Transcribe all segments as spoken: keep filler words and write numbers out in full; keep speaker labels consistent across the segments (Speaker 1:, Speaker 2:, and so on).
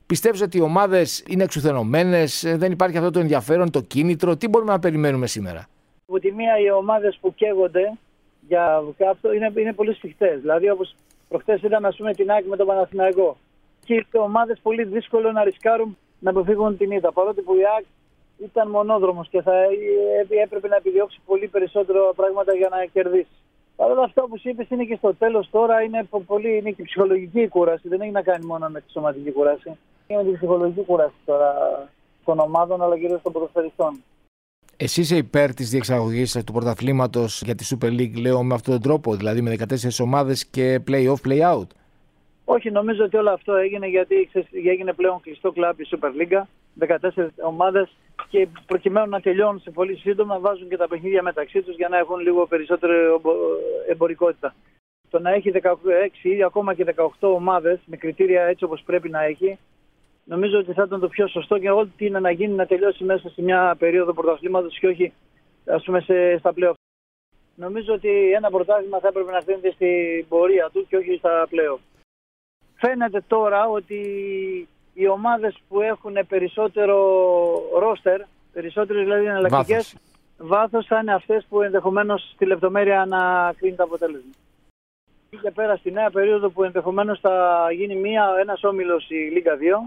Speaker 1: Πιστεύεις ότι οι ομάδες είναι εξουθενωμένες, δεν υπάρχει αυτό το ενδιαφέρον, το κίνητρο? Τι μπορούμε να περιμένουμε σήμερα?
Speaker 2: Από τη μία, οι ομάδες που καίγονται για αυτό είναι, είναι πολύ σφιχτές. Δηλαδή, όπως προχτές είδαμε, ας πούμε, την ΑΕΚ με τον Παναθηναϊκό. Και οι ομάδες πολύ δύσκολο να ρισκάρουν να αποφύγουν την ήττα. Παρότι που η ΑΕΚ ήταν μονόδρομος και θα έπρεπε να επιδιώξει πολύ περισσότερο πράγματα για να κερδίσει. Παρ' όλα αυτά, όπως είπες, είναι και στο τέλος τώρα, είναι, πολύ, είναι και η ψυχολογική κούραση. Δεν έχει να κάνει μόνο με τη σωματική κούραση. Είναι και η ψυχολογική κούραση τώρα των ομάδων, αλλά κυρίως των ποδοσφαιριστών.
Speaker 1: Εσύ είσαι υπέρ της διεξαγωγής του πρωταθλήματος για τη Super League, λέω, με αυτόν τον τρόπο, δηλαδή με δεκατέσσερις ομάδες και play-off, play-out?
Speaker 2: Όχι, νομίζω ότι όλο αυτό έγινε γιατί έγινε πλέον κλειστό κλαμπ η Super League, δεκατέσσερις ομάδες, και προκειμένου να τελειώνουν σε πολύ σύντομα να βάζουν και τα παιχνίδια μεταξύ τους για να έχουν λίγο περισσότερη εμπορικότητα. Το να έχει δεκαέξι ή ακόμα και δεκαοκτώ ομάδες με κριτήρια έτσι όπως πρέπει να έχει, νομίζω ότι θα ήταν το πιο σωστό, και ό,τι είναι να γίνει να τελειώσει μέσα σε μια περίοδο πρωταθλήματος και όχι, ας πούμε, σε, στα play-off. Νομίζω ότι ένα πρωτάθλημα θα έπρεπε να φαίνεται στην πορεία του και όχι στα play-off. Φαίνεται τώρα ότι οι ομάδες που έχουν περισσότερο ρόστερ, περισσότερες δηλαδή εναλλακτικές, βάθος, θα είναι αυτές που ενδεχομένως στη λεπτομέρεια να κρίνει το αποτέλεσμα. Και πέρα στη νέα περίοδο που ενδεχομένως θα γίνει μία, ένας όμιλος η Λίγκα δύο,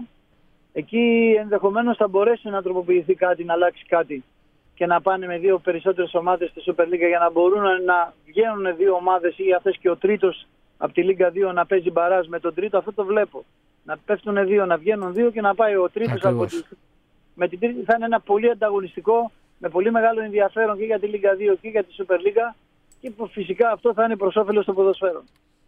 Speaker 2: εκεί ενδεχομένως θα μπορέσει να τροποποιηθεί κάτι, να αλλάξει κάτι και να πάνε με δύο περισσότερες ομάδες στη Super League για να μπορούν να βγαίνουν δύο ομάδες ή αυτές και ο τρίτος από τη Λίγκα δύο να παίζει μπαράζ με τον τρίτο. Αυτό το βλέπω. Να πέφτουν δύο, να βγαίνουν δύο και να πάει ο τρίτος από τη... με την τρίτη. Θα είναι ένα πολύ ανταγωνιστικό, με πολύ μεγάλο ενδιαφέρον και για τη Λίγκα δύο και για τη Super League, και που φυσικά αυτό θα είναι προς όφελος των ποδοσφαίρων.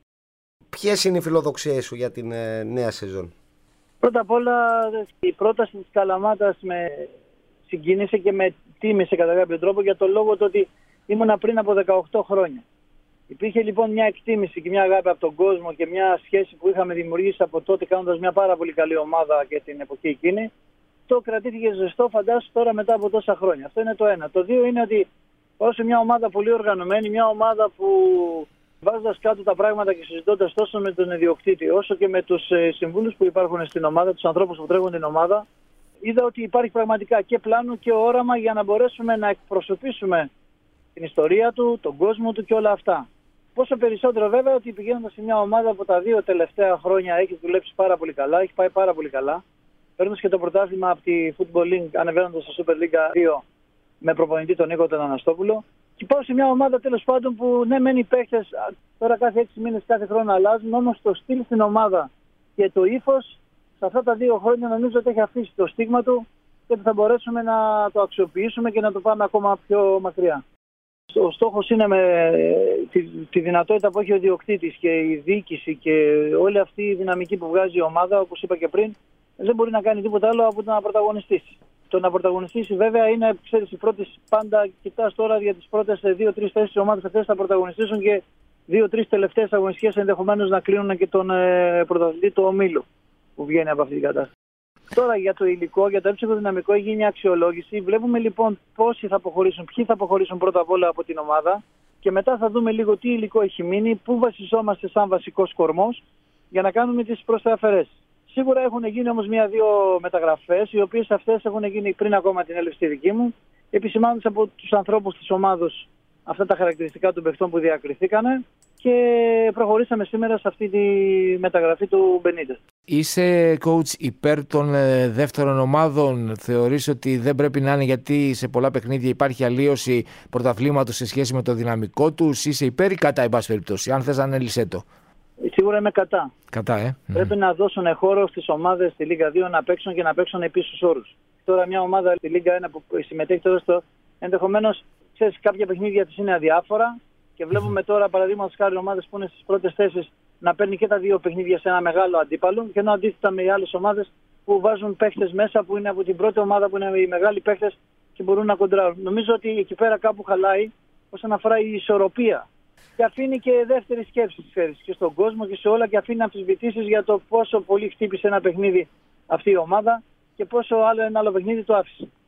Speaker 3: Ποιες είναι οι φιλοδοξίες σου για την ε, νέα σεζόν?
Speaker 2: Πρώτα απ' όλα, η πρόταση της Καλαμάτας με συγκίνησε και με τίμησε κατά κάποιο τρόπο, για το λόγο το ότι ήμουνα πριν από δεκαοκτώ χρόνια. Υπήρχε λοιπόν μια εκτίμηση και μια αγάπη από τον κόσμο και μια σχέση που είχαμε δημιουργήσει από τότε, κάνοντας μια πάρα πολύ καλή ομάδα και την εποχή εκείνη. Το κρατήθηκε ζεστό, φαντάσου τώρα μετά από τόσα χρόνια. Αυτό είναι το ένα. Το δύο είναι ότι όσο μια ομάδα πολύ οργανωμένη, μια ομάδα που βάζοντας κάτω τα πράγματα και συζητώντας τόσο με τον ιδιοκτήτη όσο και με τους συμβούλους που υπάρχουν στην ομάδα, τους ανθρώπους που τρέχουν την ομάδα, είδα ότι υπάρχει πραγματικά και πλάνο και όραμα για να μπορέσουμε να εκπροσωπήσουμε την ιστορία του, τον κόσμο του και όλα αυτά. Πόσο περισσότερο βέβαια ότι πηγαίνοντας σε μια ομάδα που τα δύο τελευταία χρόνια έχει δουλέψει πάρα πολύ καλά, έχει πάει πάρα πολύ καλά, παίρνοντας και το πρωτάθλημα από τη Football League, ανεβαίνοντας στο Super League δύο με προπονητή τον Νίκο τον Αναστόπουλο, και πάω σε μια ομάδα τέλος πάντων που ναι, μένει οι παίχτες τώρα κάθε έξι μήνες, κάθε χρόνο αλλάζουν, όμως το στυλ στην ομάδα και το ύφος σε αυτά τα δύο χρόνια νομίζω ότι έχει αφήσει το στίγμα του και ότι θα μπορέσουμε να το αξιοποιήσουμε και να το πάμε ακόμα πιο μακριά. Ο στόχος είναι με τη, τη δυνατότητα που έχει ο ιδιοκτήτης και η διοίκηση και όλη αυτή η δυναμική που βγάζει η ομάδα, όπως είπα και πριν, δεν μπορεί να κάνει τίποτα άλλο από το να πρωταγωνιστήσει. Το να πρωταγωνιστήσει βέβαια είναι, ξέρεις, οι πρώτες πάντα κοιτάς τώρα για τις πρώτες δύο-τρεις θέσεις ομάδες αυτές θα πρωταγωνιστήσουν και δύο-τρεις τελευταίες αγωνιστικές ενδεχομένως να κλείνουν και τον ε, πρωταθλητή του ομίλου που βγαίνει από αυτή την κατάσταση. Τώρα για το υλικό, για το έψυχο δυναμικό έχει γίνει αξιολόγηση. Βλέπουμε λοιπόν πόσοι θα αποχωρήσουν, ποιοι θα αποχωρήσουν πρώτα απ' όλα από την ομάδα και μετά θα δούμε λίγο τι υλικό έχει μείνει, πού βασιζόμαστε σαν βασικός κορμός για να κάνουμε τις προσταφαιρέσεις. Σίγουρα έχουν γίνει όμως μία-δύο μεταγραφές, οι οποίες αυτές έχουν γίνει πριν ακόμα την έλευση δική μου, επισημάνοντας από τους ανθρώπους της ομάδος αυτά τα χαρακτηριστικά των παιχτών που διακριθήκανε και προχωρήσαμε σήμερα σε αυτή τη μεταγραφή του Μπενίτες.
Speaker 1: Είσαι coach υπέρ των ε, δεύτερων ομάδων? Θεωρείς ότι δεν πρέπει να είναι, γιατί σε πολλά παιχνίδια υπάρχει αλλίωση πρωταθλήματος σε σχέση με το δυναμικό τους? Είσαι υπέρ ή κατά, εν πάση περιπτώσει? Αν θες, ανέλησέ το.
Speaker 2: Σίγουρα είμαι κατά.
Speaker 1: Κατά, ε.
Speaker 2: Πρέπει mm. να δώσουν χώρο στις ομάδες στη Λίγκα δύο να παίξουν και να παίξουν επίσης στους όρους. Τώρα μια ομάδα στη Λίγκα ένα που συμμετέχει τώρα στο ενδεχομένως, ξέρεις, κάποια παιχνίδια της είναι αδιάφορα και βλέπουμε mm. τώρα παραδείγματος χάρη ομάδες που είναι στις πρώτες θέσεις να παίρνει και τα δύο παιχνίδια σε ένα μεγάλο αντίπαλο, και ενώ αντίθετα με οι άλλες ομάδες που βάζουν παίχτες μέσα που είναι από την πρώτη ομάδα που είναι οι μεγάλοι παίχτες και μπορούν να κοντράρουν. Νομίζω ότι εκεί πέρα κάπου χαλάει όσον αφορά η ισορροπία. Και αφήνει και δεύτερη σκέψη, ξέρεις, και στον κόσμο και σε όλα, και αφήνει αμφισβητήσεις για το πόσο πολύ χτύπησε ένα παιχνίδι αυτή η ομάδα και πόσο άλλο ένα άλλο παιχνίδι το άφησε.